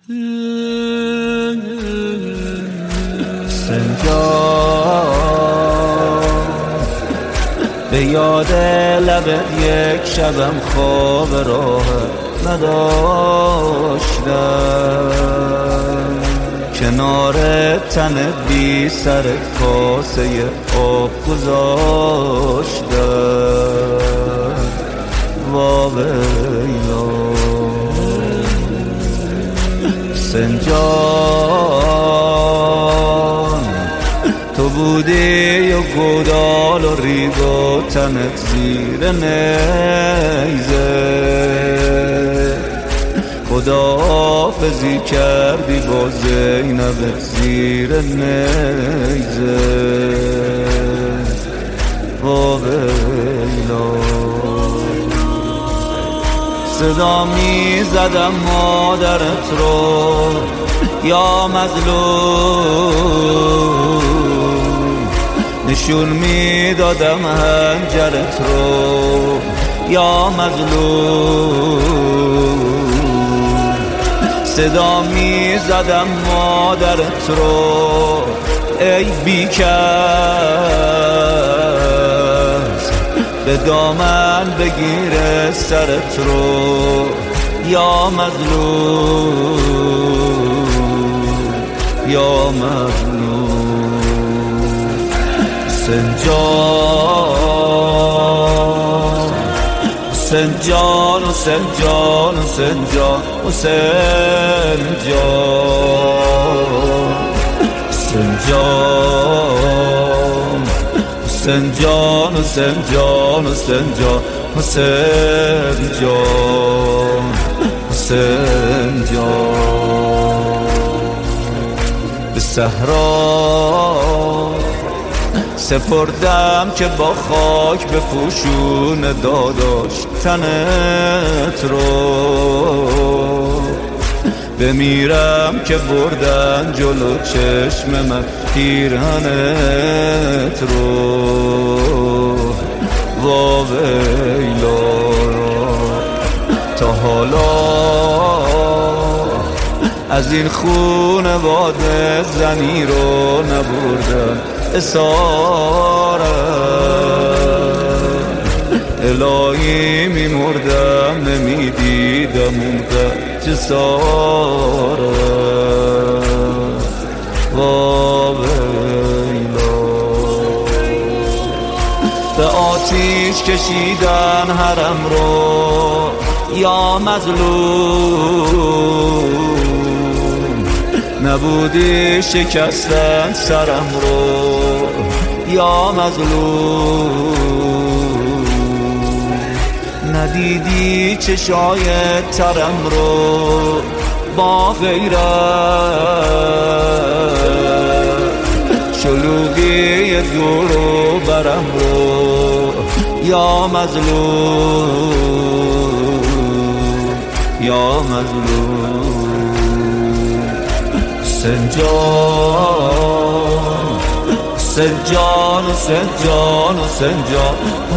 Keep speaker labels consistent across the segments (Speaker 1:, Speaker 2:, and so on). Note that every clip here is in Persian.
Speaker 1: به یاد لبت یک شبم خواب راه نداشتم، کنار تن بی سرت کاسه آب گذاشتم. واویلا سنجان، تو بودی و گودال و ریگ و تنت زیر نیزه، خداحافظی کردی با زینبت زیر نیزه. واویلا صدا می زدم مادرت رو یا مظلوم، نشون می دادم هنجرت رو یا مظلوم. صدا می زدم مادرت رو ای بیکس، به دامن بگیر سرت رو یا مظلوم، یا مظلوم. سنجان سنجان و سنجان و سنجان و سنجان سنجان و سنجان و سنجان و سنجان و سنجان. به صحرا سپردم که با خاک به پوشون داداش تنت رو، بمیرم که بردن جلو چشم من پیرهنت رو. واویلا تا حالا از این خونواده زنی رو نبردم اسارت، الهی میمردم نمیدیدم اون جسارت. واویلا به آتیش کشیدن حرم رو یا مظلوم، نبودی شکستن سرم رو یا مظلوم، ندیدی چشای ترم رو با غیرت، شلوغی دور و برم رو یا مظلوم، یا مظلوم. سنجان سنجان و سنجان و سنجان و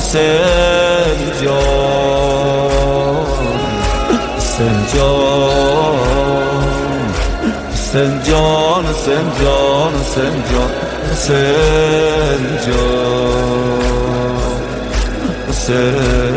Speaker 1: سنجان سنجان سنجان سنجان سنجان سنجان